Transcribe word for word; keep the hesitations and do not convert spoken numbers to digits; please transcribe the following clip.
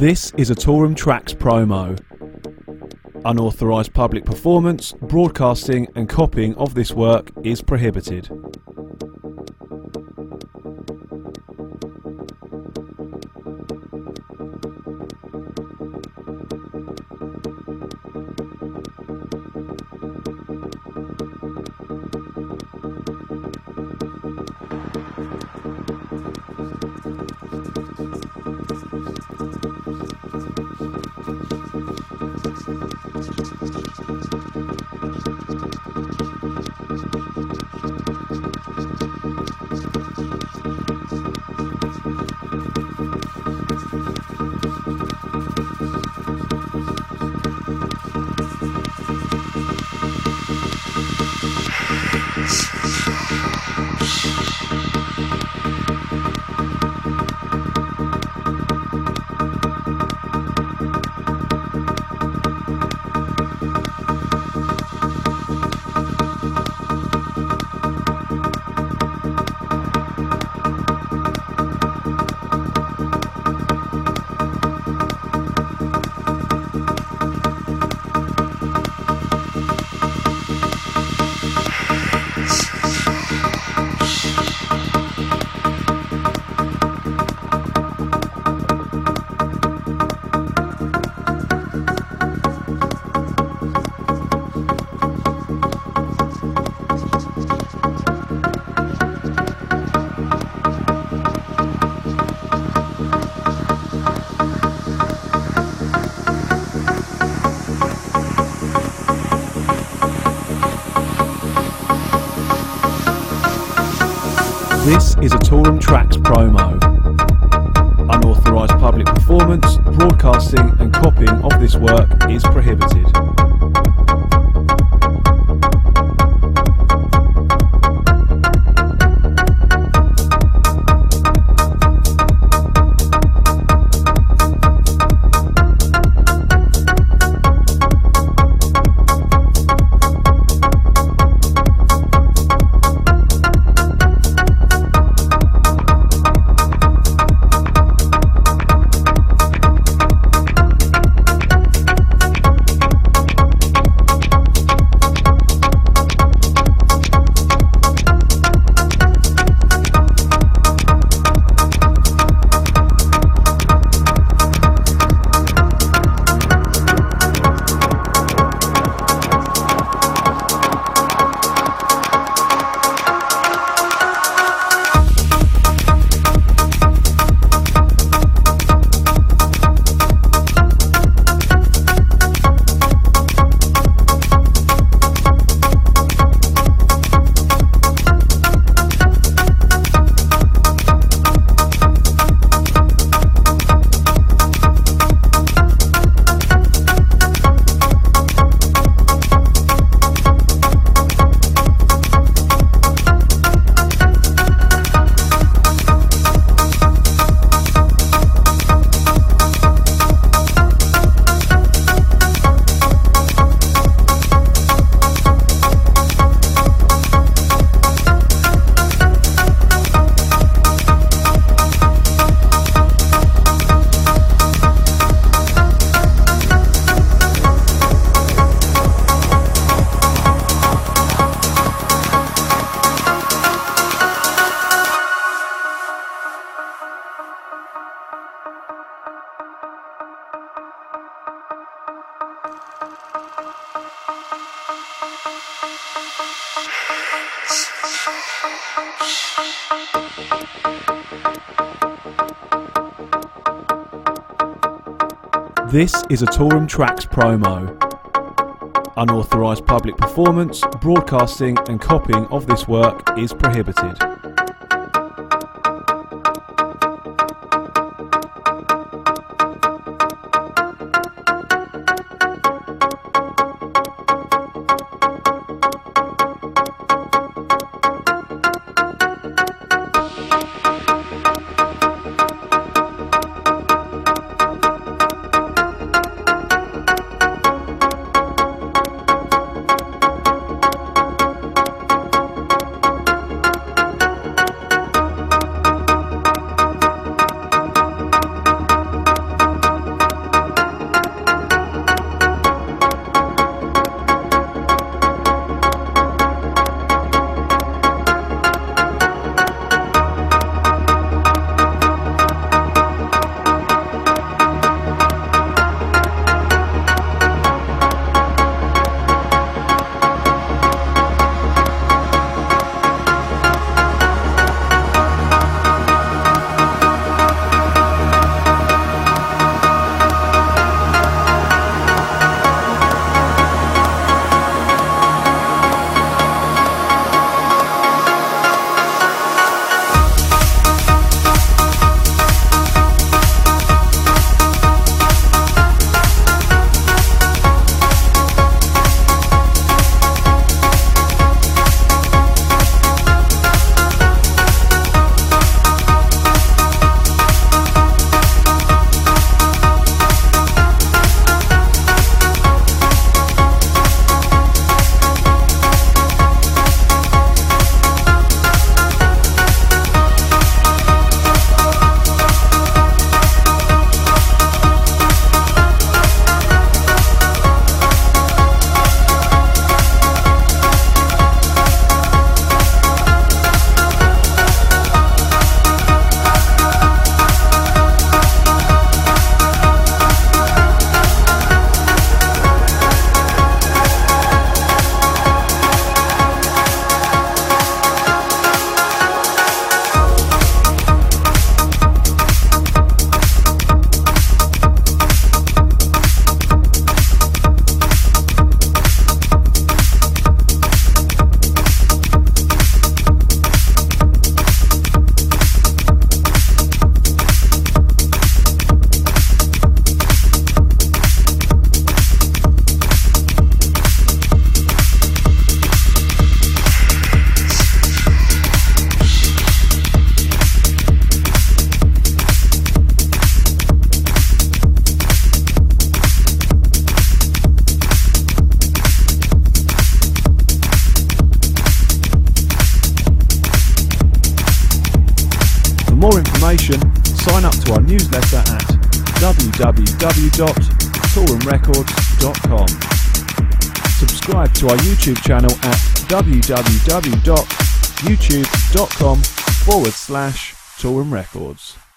This is a Toolroom Tracks promo. Unauthorised public performance, broadcasting and copying of this work is prohibited. This is a Toolroom Tracks promo. Unauthorised public performance, broadcasting and copying of this work is prohibited. This is a Toolroom Tracks promo. Unauthorised public performance, broadcasting and copying of this work is prohibited. information, sign up to our newsletter at w w w dot toolroom records dot com. Subscribe to our YouTube channel at w w w dot youtube dot com forward slash toolroom records.